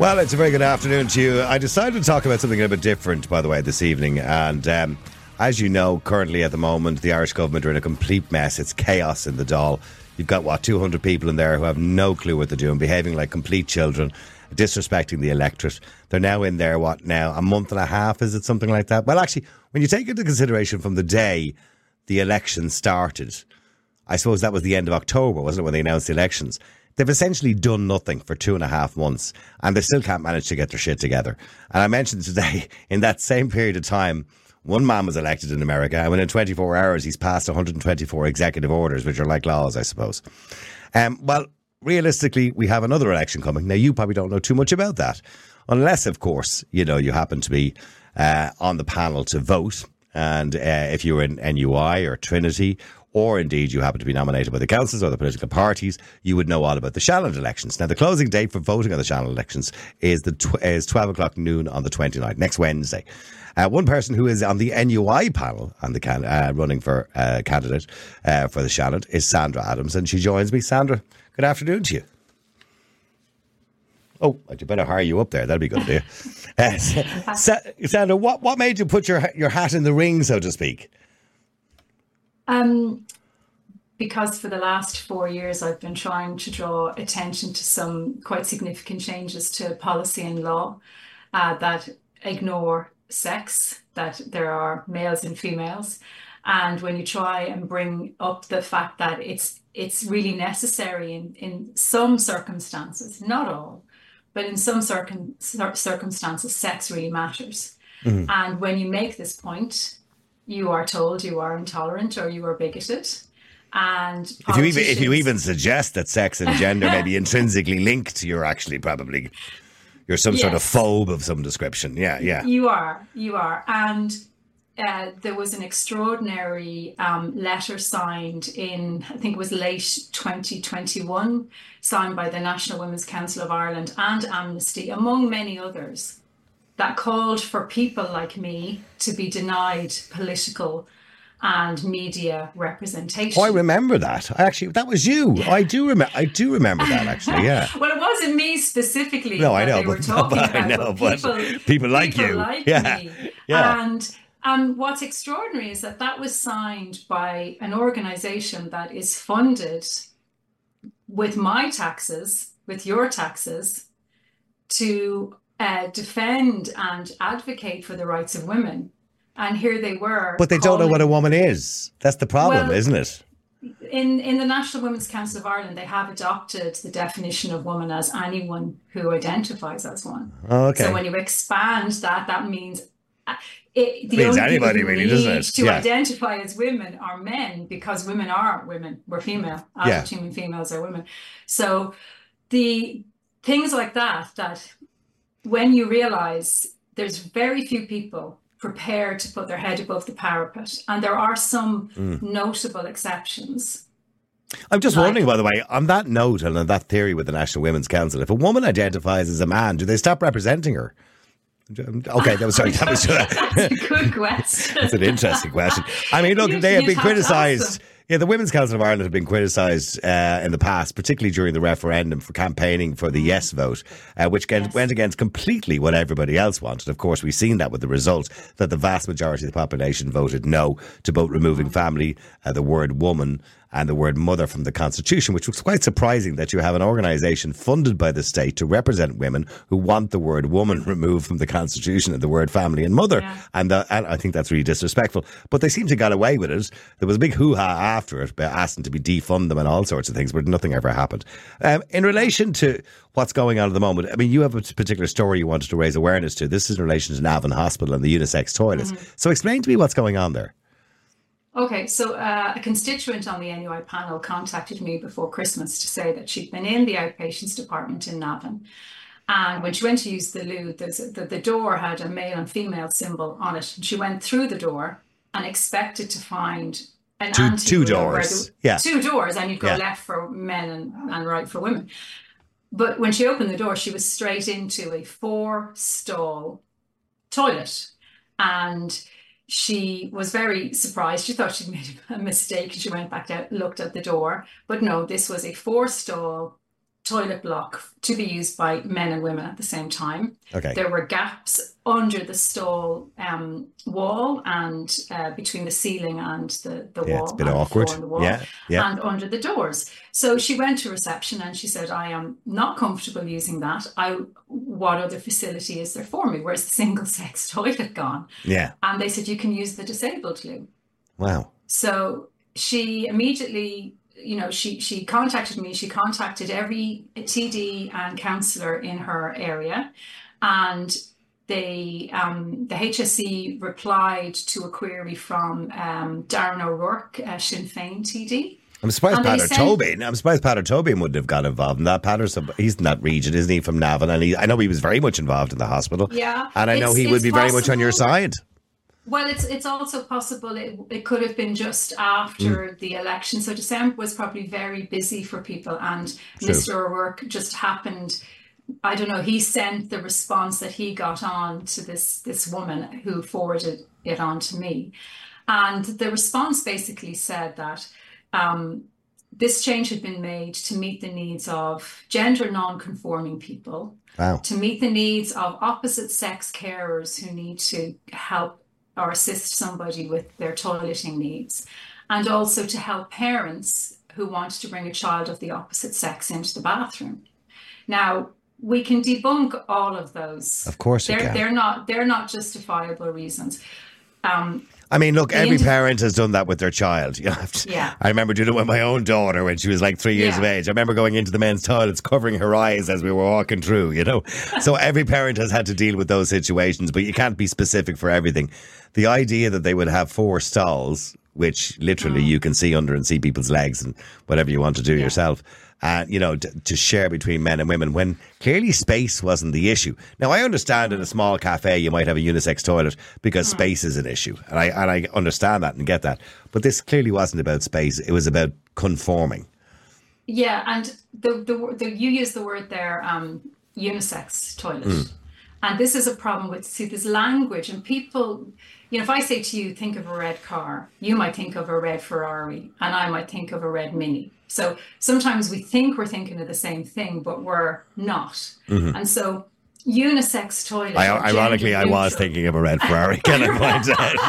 Well, it's a very good afternoon to you. I decided to talk about something a bit different, by the way, this evening. And as you know, currently at the moment, the Irish government are in a complete mess. It's chaos in the Dáil. You've got, 200 people in there who have no clue what they're doing, behaving like complete children, disrespecting the electorate. They're now in there, a month and a half, is it something like that? Well, actually, when you take into consideration from the day the election started, I suppose that was the end of October, wasn't it, when they announced the elections? They've essentially done nothing for 2.5 months and they still can't manage to get their shit together. And I mentioned today, in that same period of time, one man was elected in America and within 24 hours he's passed 124 executive orders, which are like laws, I suppose. Well, realistically, we have another election coming. Now, you probably don't know too much about that. Unless, of course, you happen to be on the panel to vote. And if you're in NUI or Trinity, or indeed you happen to be nominated by the councils or the political parties, you would know all about the Shannon elections. Now, the closing date for voting on the Shannon elections is 12 o'clock noon on the 29th, next Wednesday. One person who is on the NUI panel and running for candidate for the Shannon is Sandra Adams, and she joins me. Sandra, good afternoon to you. Oh, you better hire you up there. That'd be good, dear. Sandra, what made you put your hat in the ring, so to speak? Because for the last 4 years, I've been trying to draw attention to some quite significant changes to policy and law that ignore sex, that there are males and females. And when you try and bring up the fact that it's really necessary in some circumstances, not all, but in some circumstances, sex really matters. Mm-hmm. And when you make this point, you are told you are intolerant or you are bigoted. And if you even suggest that sex and gender may be intrinsically linked, you're some sort of phobe of some description. Yeah. You are. And there was an extraordinary letter signed in, I think it was late 2021, signed by the National Women's Council of Ireland and Amnesty, among many others, that called for people like me to be denied political and media representation. Oh, I remember that. That was you. I do remember that, actually, yeah. Well, it wasn't me specifically. No, I know, but people like you. Like me. Yeah. And what's extraordinary is that was signed by an organisation that is funded with my taxes, with your taxes, to defend and advocate for the rights of women. And here they were. But they don't know what a woman is. That's the problem, isn't it? In the National Women's Council of Ireland, they have adopted the definition of woman as anyone who identifies as one. Oh, okay. So when you expand that means... It means anybody, really, doesn't it? To identify as women are men, because women are women. We're female. Average human females are women. So the things like that when you realise there's very few people prepared to put their head above the parapet, and there are some notable exceptions. I'm just wondering, by the way, on that note and on that theory with the National Women's Council, if a woman identifies as a man, do they stop representing her? Okay, that was That's a good question. That's an interesting question. I mean, look, they have been criticised. Yeah, the Women's Council of Ireland have been criticised in the past, particularly during the referendum, for campaigning for the yes vote, which went against completely what everybody else wanted. Of course, we've seen that with the result that the vast majority of the population voted no to both removing family, the word woman, and the word mother from the Constitution, which was quite surprising that you have an organisation funded by the state to represent women who want the word woman removed from the Constitution and the word family and mother. Yeah. And I think that's really disrespectful. But they seem to get away with it. There was a big hoo-ha after it, asking to be defund them and all sorts of things, but nothing ever happened. In relation to what's going on at the moment, I mean, you have a particular story you wanted to raise awareness to. This is in relation to Navan Hospital and the unisex toilets. Mm-hmm. So explain to me what's going on there. Okay, so a constituent on the NUI panel contacted me before Christmas to say that she'd been in the outpatients department in Navan. And when she went to use the loo, the door had a male and female symbol on it. And she went through the door and expected to find an two doors. Yeah. 2 doors, and you'd go left for men and right for women. But when she opened the door, she was straight into a 4-stall toilet. And she was very surprised. She thought she'd made a mistake, and she went back out, looked at the door. But no, this was a 4-stall toilet block to be used by men and women at the same time. Okay. There were gaps under the stall wall and between the ceiling and the Yeah, wall. it's a bit and the awkward. floor and the wall, Yeah, yeah. and under the doors. So she went to reception and she said, I am not comfortable using that. What other facility is there for me? Where's the single sex toilet gone? Yeah. And they said, you can use the disabled loo. Wow. So she immediately, she contacted me. She contacted every TD and counsellor in her area, and the HSE replied to a query from Darren O'Rourke, Sinn Féin TD. I'm surprised And Pater Tobin wouldn't have got involved in that. He's in that region, isn't he, from Navan? And I know he was very much involved in the hospital. Yeah. And I know he would be very much on your side. Well, it's also possible it could have been just after the election. So December was probably very busy for people, and True. Mr. O'Rourke just happened. I don't know. He sent the response that he got on to this woman who forwarded it on to me, and the response basically said that this change had been made to meet the needs of gender non-conforming people, Wow. to meet the needs of opposite sex carers who need to help or assist somebody with their toileting needs, and also to help parents who want to bring a child of the opposite sex into the bathroom. Now, we can debunk all of those. Of course you can. They're not justifiable reasons. I mean, look, every parent has done that with their child. Yeah. I remember doing it with my own daughter when she was like 3 years of age. I remember going into the men's toilets, covering her eyes as we were walking through, So every parent has had to deal with those situations, but you can't be specific for everything. The idea that they would have 4 stalls, which literally you can see under and see people's legs and whatever you want to do yourself, to share between men and women, when clearly space wasn't the issue. Now, I understand in a small cafe you might have a unisex toilet because space is an issue, and I understand that and get that. But this clearly wasn't about space; it was about conforming. Yeah, and you use the word there, unisex toilet, and this is a problem with this language and people. If I say to you, think of a red car, you might think of a red Ferrari, and I might think of a red Mini. So sometimes we think we're thinking of the same thing, but we're not. And so unisex toilet. Ironically, I was thinking of a red Ferrari. Can I point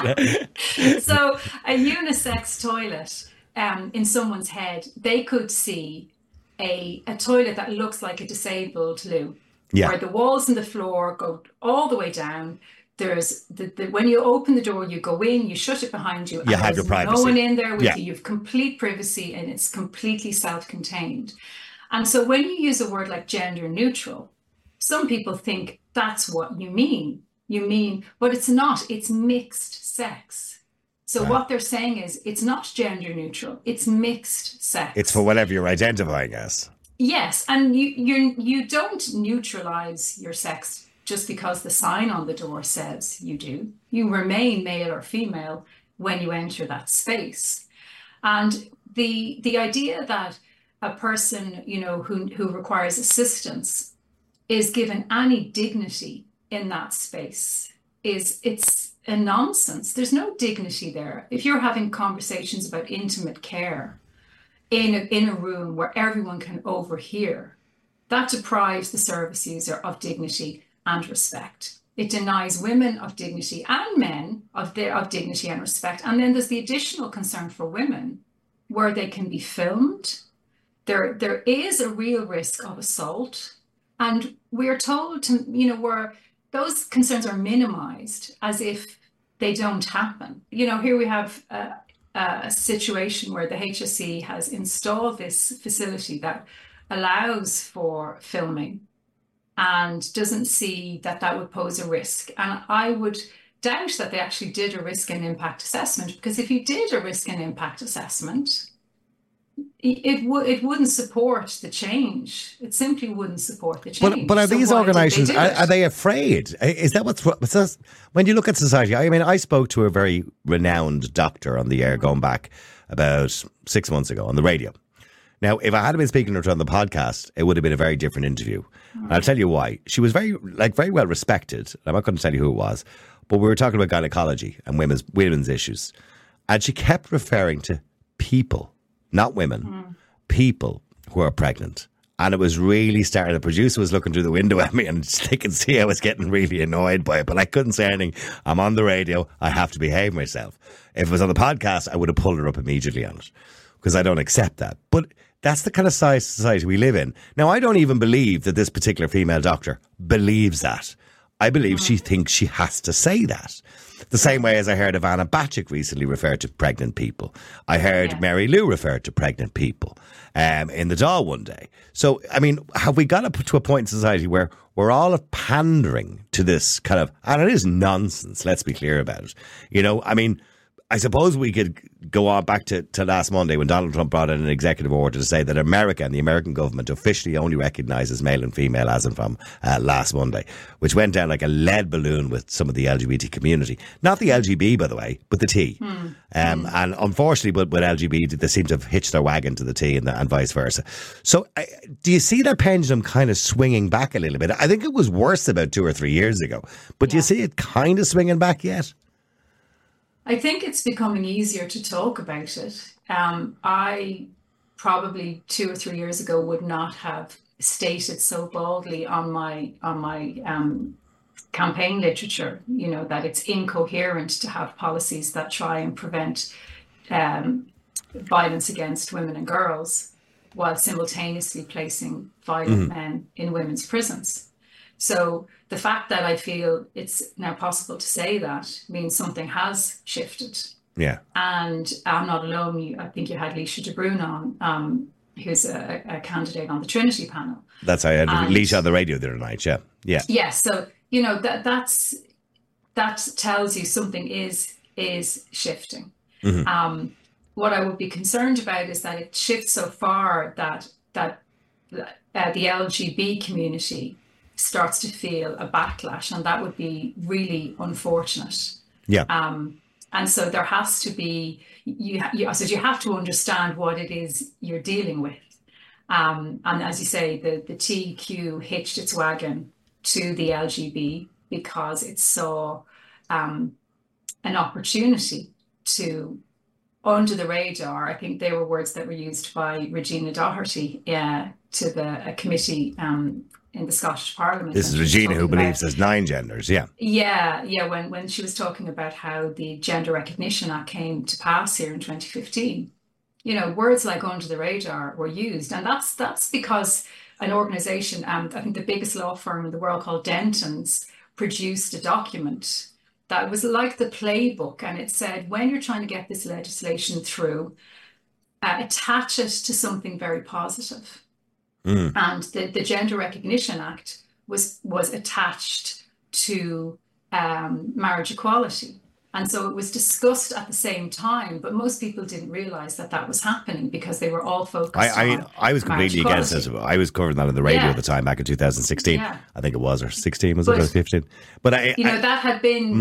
out? So a unisex toilet, in someone's head, they could see a toilet that looks like a disabled loo, where the walls and the floor go all the way down. There's when you open the door, you go in, you shut it behind you, and you have your privacy. No one in there with you. You have complete privacy, and it's completely self-contained. And so when you use a word like gender neutral, some people think that's what you mean. But it's not. It's mixed sex. So what they're saying is it's not gender neutral. It's mixed sex. It's for whatever you're identifying as. Yes, and you don't neutralize your sex just because the sign on the door says you do. You remain male or female when you enter that space. And the idea that a person, who requires assistance is given any dignity in that space it's a nonsense. There's no dignity there. If you're having conversations about intimate care in a room where everyone can overhear, that deprives the service user of dignity and respect. It denies women of dignity and men of dignity and respect. And then there's the additional concern for women where they can be filmed. There is a real risk of assault. And we're told to, where those concerns are minimized as if they don't happen. Here we have a situation where the HSE has installed this facility that allows for filming and doesn't see that would pose a risk. And I would doubt that they actually did a risk and impact assessment, because if you did a risk and impact assessment, it wouldn't support the change. It simply wouldn't support the change. But are these organisations, are they afraid? Is that what's when you look at society? I mean, I spoke to a very renowned doctor on the air going back about 6 months ago on the radio. Now, if I had been speaking to her on the podcast, it would have been a very different interview. And I'll tell you why. She was very well respected. I'm not going to tell you who it was, but we were talking about gynecology and women's issues. And she kept referring to people, not women, people who are pregnant And it was really starting. The producer was looking through the window at me and they could see I was getting really annoyed by it. But I couldn't say anything. I'm on the radio. I have to behave myself. If it was on the podcast, I would have pulled her up immediately on it because I don't accept that. But that's the kind of society we live in. Now, I don't even believe that this particular female doctor believes that. I believe she thinks she has to say that. The same way as I heard Ivana Bacik recently refer to pregnant people. I heard Mary Lou refer to pregnant people in the Dáil one day. So, I mean, have we got up to a point in society where we're all pandering to this kind of, and it is nonsense, let's be clear about it. You know, I mean, I suppose we could go on back to last Monday when Donald Trump brought in an executive order to say that America and the American government officially only recognises male and female as and from last Monday, which went down like a lead balloon with some of the LGBT community. Not the LGB, by the way, but the T. And unfortunately, with LGBT, they seem to have hitched their wagon to the T and vice versa. So do you see that pendulum kind of swinging back a little bit? I think it was worse about 2 or 3 years ago, but do you see it kind of swinging back yet? I think it's becoming easier to talk about it. I probably 2 or 3 years ago would not have stated so boldly on my campaign literature, you know, that it's incoherent to have policies that try and prevent violence against women and girls while simultaneously placing violent men in women's prisons. So the fact that I feel it's now possible to say that means something has shifted. Yeah. And I'm not alone. I think you had Leisha De Bruin on, who's a candidate on the Trinity panel. That's I had Leisha on the radio the other night, yeah. Yeah. Yeah. So, you know, that tells you something is shifting. What I would be concerned about is that it shifts so far that the LGB community starts to feel a backlash, and that would be really unfortunate. Yeah. And so there has to be, you have to understand what it is you're dealing with. And as you say, the TQ hitched its wagon to the LGB because it saw an opportunity to, under the radar, I think they were words that were used by Regina Doherty to the committee in the Scottish Parliament. This is Regina, who believes there's 9 genders, yeah. Yeah, when she was talking about how the Gender Recognition Act came to pass here in 2015, you know, words like under the radar were used. And that's because an organisation, I think the biggest law firm in the world called Dentons, produced a document that was like the playbook. And it said, when you're trying to get this legislation through, attach it to something very positive. And the Gender Recognition Act was attached to marriage equality. And so it was discussed at the same time, but most people didn't realise that was happening because they were all focused on I was completely against this. I was covering that on the radio at the time back in 2016. Yeah. I think it was, or 16, was it, or 15? But that had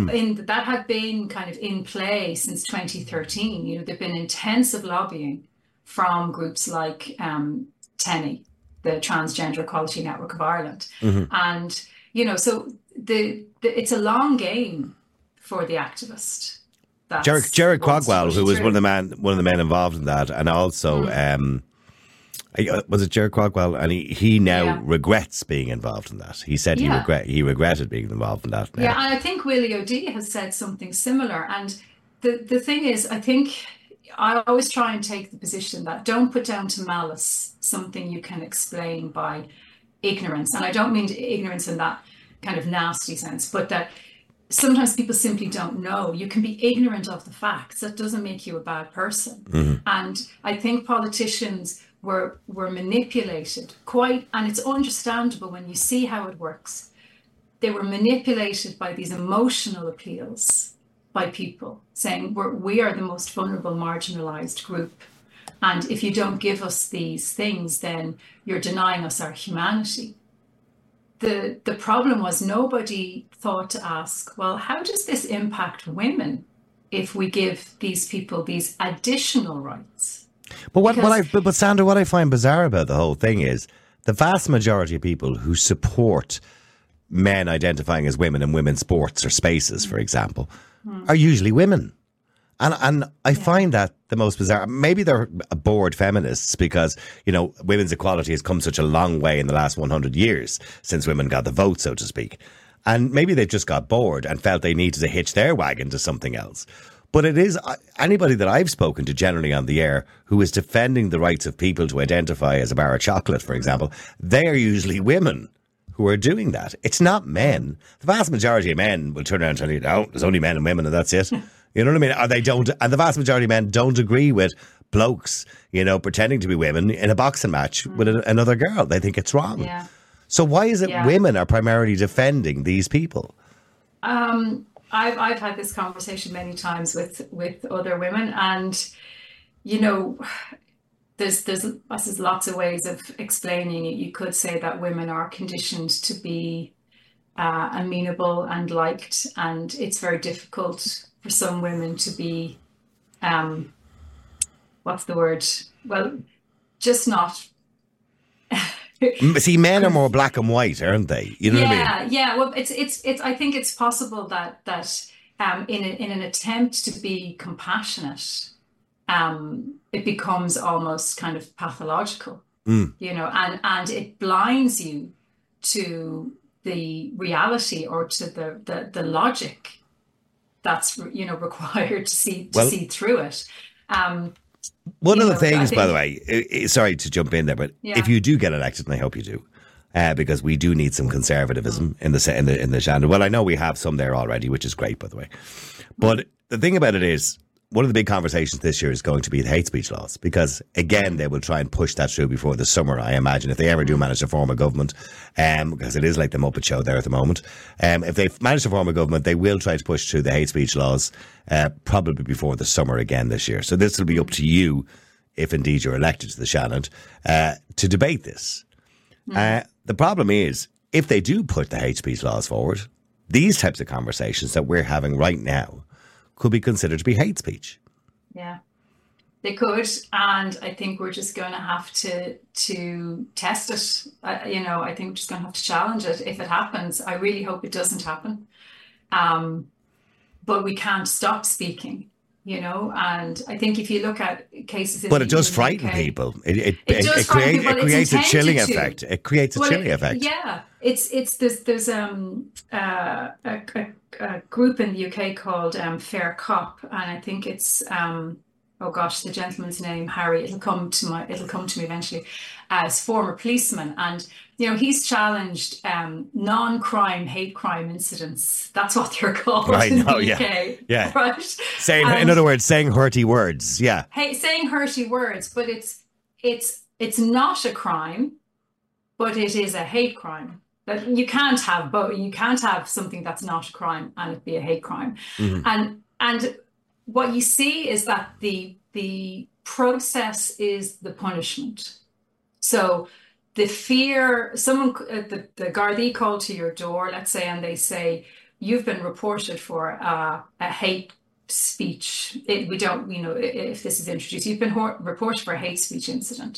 been kind of in play since 2013. You know, there've been intensive lobbying from groups like TENI, the Transgender Equality Network of Ireland. And, you know, so it's a long game for the activist. Jared Crogwell, who was one of the men involved in that, and also was it Jared Crogwell? And he now regrets being involved in that. He said he regretted being involved in that. Now. Yeah, and I think Willie O'D has said something similar. And the thing is, I think I always try and take the position that don't put down to malice something you can explain by ignorance. And I don't mean ignorance in that kind of nasty sense, but that sometimes people simply don't know. You can be ignorant of the facts. That doesn't make you a bad person. And I think politicians were manipulated and it's understandable when you see how it works. They were manipulated by these emotional appeals by people saying we are the most vulnerable, marginalized group. And if you don't give us these things, then you're denying us our humanity. The problem was nobody thought to ask, well, how does this impact women if we give these people these additional rights? But Sandra, what I find bizarre about the whole thing is the vast majority of people who support men identifying as women in women's sports or spaces, for example, are usually women. And I find that the most bizarre. Maybe they're bored feminists because, women's equality has come such a long way in the last 100 years since women got the vote, so to speak. And maybe they just got bored and felt they needed to hitch their wagon to something else. But it is anybody that I've spoken to generally on the air who is defending the rights of people to identify as a bar of chocolate, for example, they are usually women who are doing that. It's not men. The vast majority of men will turn around and tell you, no, there's only men and women and that's it. You know what I mean? Or they don't, and the vast majority of men don't agree with blokes, pretending to be women in a boxing match with another girl. They think it's wrong. Yeah. So why is it women are primarily defending these people? I've had this conversation many times with other women, and there's lots of ways of explaining it. You could say that women are conditioned to be amenable and liked, and it's very difficult for some women to be, what's the word? Well, just not. See, men are more black and white, aren't they? You know what I mean? Yeah. Well, it's. I think it's possible that in an attempt to be compassionate, it becomes almost kind of pathological, and it blinds you to the reality or to the logic that's required to see through it. One of the things, by the way, sorry to jump in there, but if you do get elected, and I hope you do, because we do need some conservatism in the channel. Well, I know we have some there already, which is great, by the way. But the thing about it is, one of the big conversations this year is going to be the hate speech laws, because again, they will try and push that through before the summer, I imagine, if they ever do manage to form a government, because it is like the Muppet Show there at the moment. If they manage to form a government, they will try to push through the hate speech laws, probably before the summer again this year. So this will be up to you, if indeed you're elected to the Shannon, to debate this. The problem is, if they do put the hate speech laws forward, these types of conversations that we're having right now could be considered to be hate speech. Yeah, they could, and I think we're just going to have to test it. I think we're just going to have to challenge it if it happens. I really hope it doesn't happen, but we can't stop speaking. And I think if you look at cases, but it does frighten people. It creates a chilling effect. It creates a chilling effect. Yeah, there's a group in the UK called Fair Cop, and I think it's the gentleman's name, Harry. It'll come to me eventually. As former policeman, and he's challenged non-crime hate crime incidents. That's what they're called in the UK. Yeah. Right. In other words, saying hurty words. Yeah. Hey, saying hurty words, but it's not a crime, but it is a hate crime. That you can't have both. You can't have something that's not a crime and it be a hate crime. Mm-hmm. And what you see is that the process is the punishment. So the fear, the Gardaí call to your door, let's say, and they say, you've been reported for a hate speech. We don't, if this is introduced, you've been reported for a hate speech incident.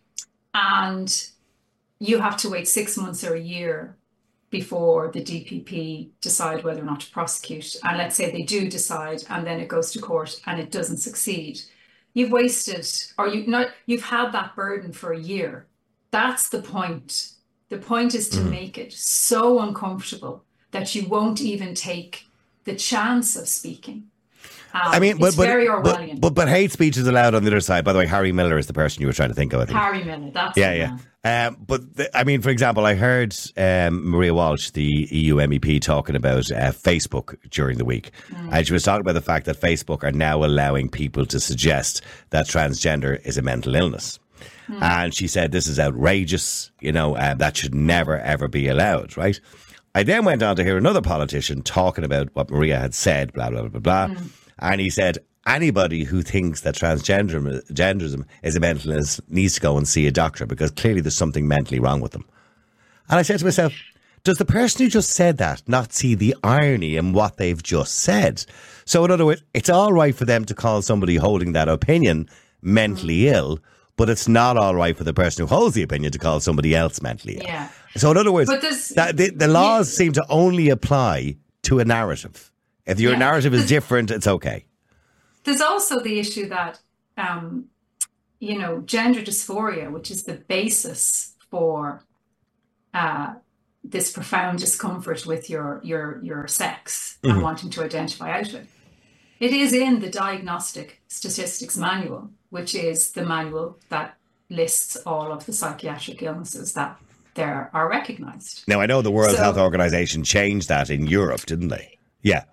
And you have to wait 6 months or a year before the DPP decide whether or not to prosecute. And let's say they do decide, and then it goes to court and it doesn't succeed. You've wasted, or you've had that burden for a year. That's the point. The point is to make it so uncomfortable that you won't even take the chance of speaking. It's very Orwellian. But hate speech is allowed on the other side. By the way, Harry Miller is the person you were trying to think of, I think. Harry Miller, that's for example, I heard Maria Walsh, the EU MEP, talking about Facebook during the week. And she was talking about the fact that Facebook are now allowing people to suggest that transgender is a mental illness. And she said this is outrageous, that should never, ever be allowed, right? I then went on to hear another politician talking about what Maria had said, blah, blah, blah, blah. And he said, anybody who thinks that transgenderism is a mental illness needs to go and see a doctor because clearly there's something mentally wrong with them. And I said to myself, does the person who just said that not see the irony in what they've just said? So in other words, it's all right for them to call somebody holding that opinion mentally ill, but it's not all right for the person who holds the opinion to call somebody else mentally ill. Yeah. So in other words, the laws seem to only apply to a narrative. If your narrative is different, it's okay. there's also the issue that, gender dysphoria, which is the basis for this profound discomfort with your sex and wanting to identify out with. It is in the Diagnostic Statistics Manual, which is the manual that lists all of the psychiatric illnesses that there are recognized. Now, I know the World Health Organization changed that in Europe, didn't they? Yeah.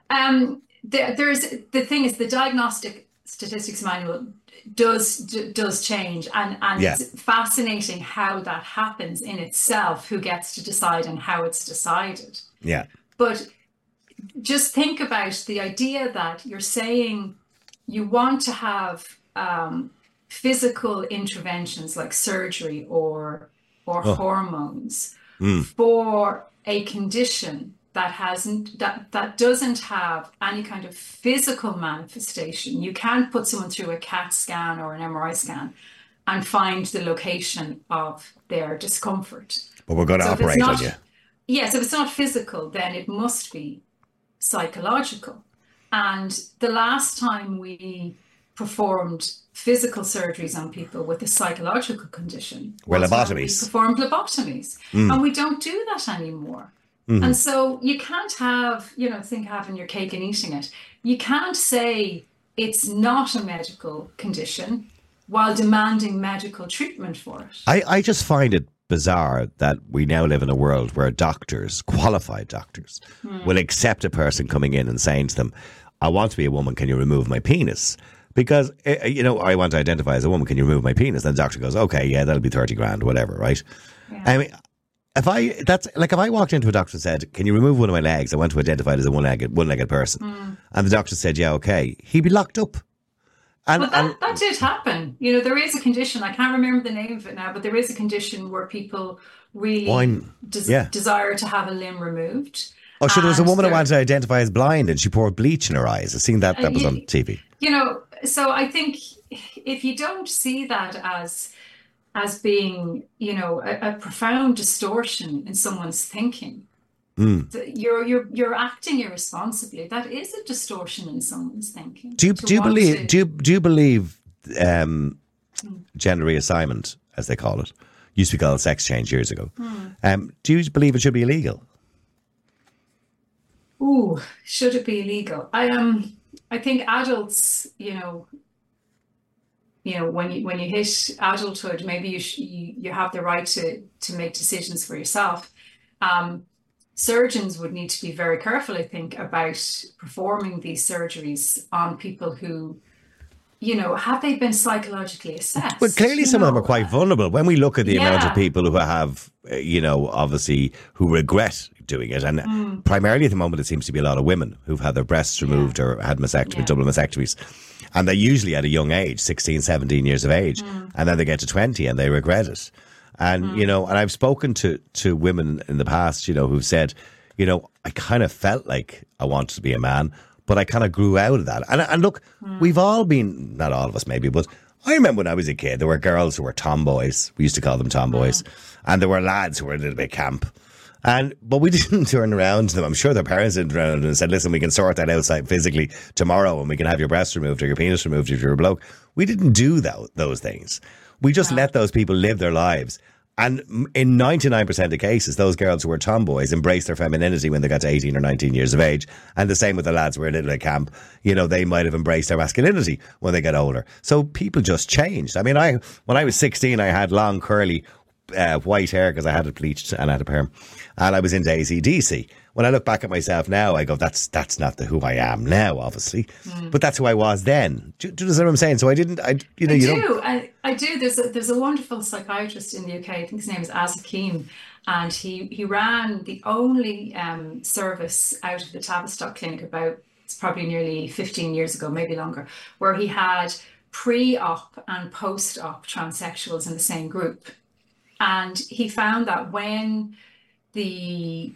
The thing is, the Diagnostic Statistics Manual does change, and it's fascinating how that happens in itself, who gets to decide and how it's decided. Yeah. But just think about the idea that you're saying you want to have physical interventions like surgery or hormones for a condition that doesn't have any kind of physical manifestation. You can't put someone through a CAT scan or an MRI scan and find the location of their discomfort. But we're going to operate on you. Yes, if it's not physical, then it must be psychological. And the last time we performed physical surgeries on people with a psychological condition were lobotomies. We performed lobotomies. And we don't do that anymore. And so you can't have, think having your cake and eating it. You can't say it's not a medical condition while demanding medical treatment for it. I just find it bizarre that we now live in a world where doctors, qualified doctors, will accept a person coming in and saying to them, I want to be a woman, can you remove my penis? Because, I want to identify as a woman, can you remove my penis? And the doctor goes, okay, yeah, that'll be 30 grand, whatever, right? Yeah. I mean, if I walked into a doctor and said, can you remove one of my legs? I want to identify as a one-legged person. And the doctor said, yeah, okay. He'd be locked up. And that did happen. There is a condition, I can't remember the name of it now, but there is a condition where people really desire to have a limb removed. Oh, sure, there was a woman who wanted to identify as blind and she poured bleach in her eyes. I've seen that was on TV. So I think if you don't see that as being, a profound distortion in someone's thinking, you're acting irresponsibly. That is a distortion in someone's thinking. Do you believe gender reassignment, as they call it, used to be called sex change years ago? Do you believe it should be illegal? Ooh, should it be illegal? I think adults, when you hit adulthood, maybe you have the right to make decisions for yourself. Surgeons would need to be very careful, I think, about performing these surgeries on people who, have they been psychologically assessed? Well, clearly some of them are quite vulnerable. When we look at the amount of people who have, obviously, who regret doing it, and primarily at the moment it seems to be a lot of women who've had their breasts removed or had double mastectomies. And they usually at a young age, 16, 17 years of age. And then they get to 20 and they regret it. And, and I've spoken to women in the past, who've said, I kind of felt like I wanted to be a man, but I kind of grew out of that. And look, we've all been, not all of us maybe, but I remember when I was a kid, there were girls who were tomboys. We used to call them tomboys. And there were lads who were a little bit camp. But we didn't turn around to them. I'm sure their parents didn't turn around and said, listen, we can sort that outside physically tomorrow and we can have your breast removed or your penis removed if you're a bloke. We didn't do those things. We just let those people live their lives. And in 99% of cases, those girls who were tomboys embraced their femininity when they got to 18 or 19 years of age. And the same with the lads who were a little at camp. They might have embraced their masculinity when they got older. So people just changed. I mean, when I was 16, I had long, curly, white hair because I had it bleached and I had a perm. And I was into AC/DC. When I look back at myself now, I go, that's not who I am now, obviously. But that's who I was then. Do you know what I'm saying? So I do. There's a wonderful psychiatrist in the UK. I think his name is Az Hakim. And he ran the only service out of the Tavistock Clinic it's probably nearly 15 years ago, maybe longer, where he had pre-op and post-op transsexuals in the same group. And he found that when the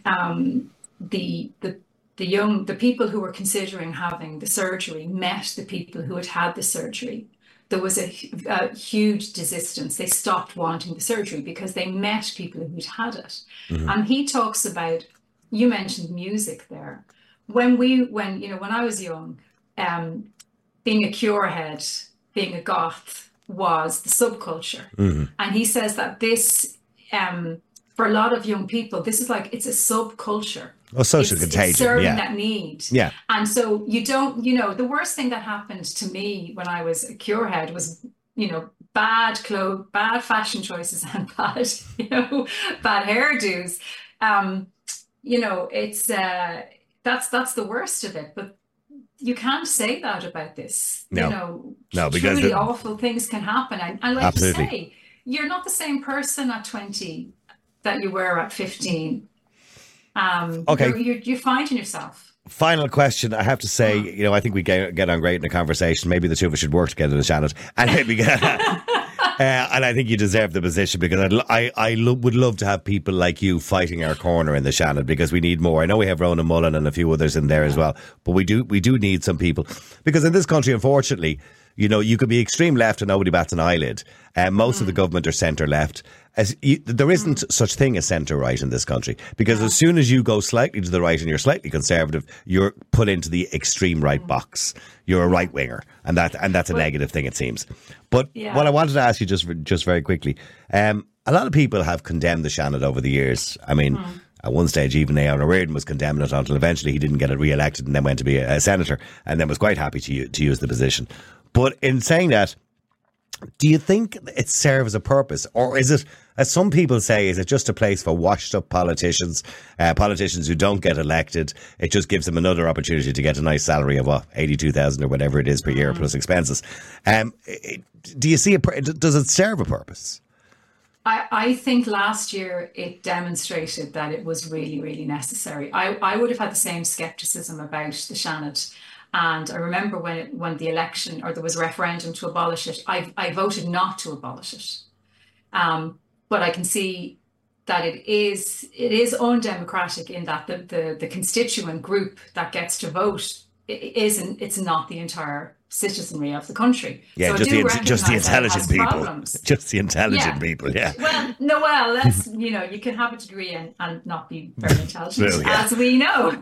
people who were considering having the surgery met the people who had the surgery, there was a huge desistance. They stopped wanting the surgery because they met people who'd had it. And he talks about, you mentioned music there. When I was young, being a curehead, being a goth was the subculture. And he says that this, for a lot of young people, this is like, it's a subculture. Oh, social contagion. It's serving that need. Yeah. And so you don't, the worst thing that happened to me when I was a curehead was, bad clothes, bad fashion choices, and bad, bad hairdos. It's that's the worst of it. But you can't say that about this. No, because truly awful things can happen. And like absolutely. you say, you're not the same person at 20 that you were at 15. Okay, you're finding yourself. Final question. I have to say, I think we get on great in a conversation. Maybe the two of us should work together in the Seanad. And maybe and I think you deserve the position, because I would love to have people like you fighting our corner in the Seanad, because we need more. I know we have Ronan Mullen and a few others in there as well, but we do need some people, because in this country, unfortunately, you could be extreme left and nobody bats an eyelid. Most of the government are centre left. There isn't such thing as centre right in this country, because as soon as you go slightly to the right and you're slightly conservative, you're put into the extreme right box. You're a right winger, and that's a negative thing, it seems. But what I wanted to ask you just very quickly, a lot of people have condemned the Seanad over the years. I mean, at one stage, even Aodhán Ó Ríordáin was condemning it until eventually he didn't get it re-elected and then went to be a senator, and then was quite happy to use the position. But in saying that, do you think it serves a purpose, or is it, as some people say, is it just a place for washed up politicians who don't get elected? It just gives them another opportunity to get a nice salary of 82,000 or whatever it is per year plus expenses. Do you see does it serve a purpose? I think last year it demonstrated that it was really, really necessary. I would have had the same scepticism about the Seanad. And I remember when the election, or there was a referendum to abolish it, I voted not to abolish it. But I can see that it is undemocratic in that the constituent group that gets to vote it's not the entire citizenry of the country. Yeah, so just the intelligent people. Problems. Just the intelligent people, yeah. Well, let's, you can have a degree and not be very intelligent, as we know.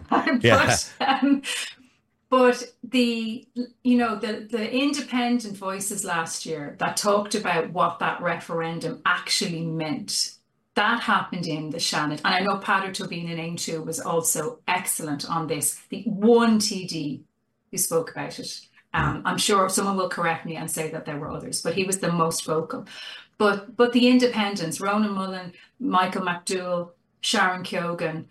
But the independent voices last year that talked about what that referendum actually meant, that happened in the Seanad. And I know Peadar Tóibín in Aontú was also excellent on this. The one TD who spoke about it. I'm sure someone will correct me and say that there were others, but he was the most vocal. But the independents, Ronan Mullen, Michael McDowell, Sharon Keoghan,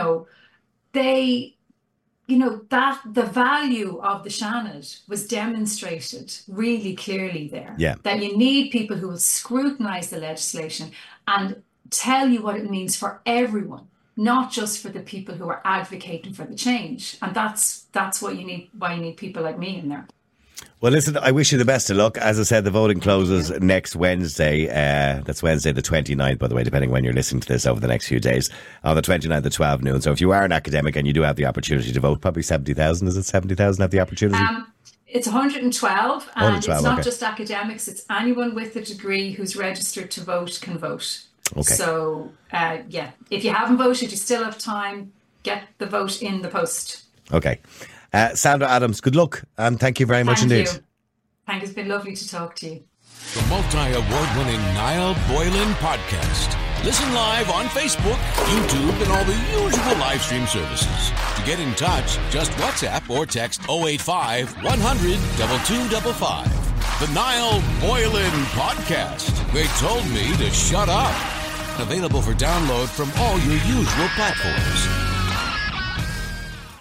that the value of the Seanad was demonstrated really clearly there. Yeah. That you need people who will scrutinise the legislation and tell you what it means for everyone, not just for the people who are advocating for the change. And that's what you need, why you need people like me in there. Well, listen, I wish you the best of luck. As I said, the voting closes next Wednesday. That's Wednesday the 29th, by the way, depending when you're listening to this over the next few days. On the 29th at 12 noon. So if you are an academic and you do have the opportunity to vote, probably 70,000. Is it 70,000 have the opportunity? It's 112. And it's not okay. just academics. It's anyone with a degree who's registered to vote can vote. Okay. So, if you haven't voted, you still have time. Get the vote in the post. Okay. Sandra Adams, good luck, and thank you very much indeed. Thank you. It's been lovely to talk to you. The multi-award-winning Niall Boylan Podcast. Listen live on Facebook, YouTube, and all the usual live stream services. To get in touch, just WhatsApp or text 085 100 2255. The Niall Boylan Podcast. They told me to shut up. Available for download from all your usual platforms.